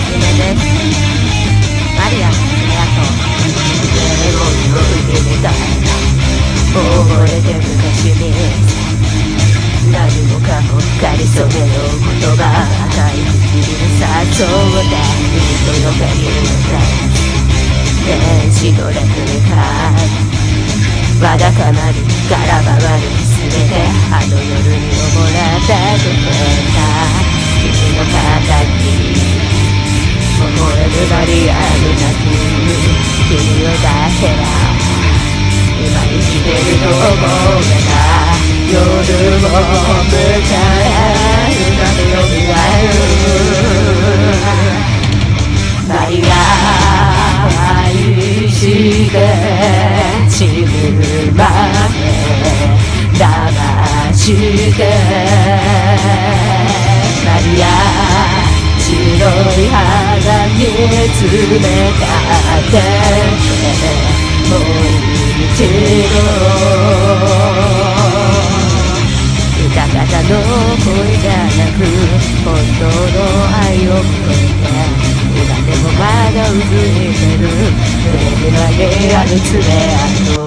すめです。マリア、ありがとう。レモンの海みたいな溺れて昔に何もかもかりそめの言葉、赤い唇誘うて人の限りの天使のレプリカわだかまりからばわり全てあの夜に溺れてくれた君の形微笑むマリアルなく君をだけは今生きてると思うな夜も迎えるなでよみがえるマリア愛して死ぬまで騙してマリア白い肌に詰めたってもう一度歌方の声じゃなく本当の愛を込めて今でもまだ渦いてる胸にはある爪痕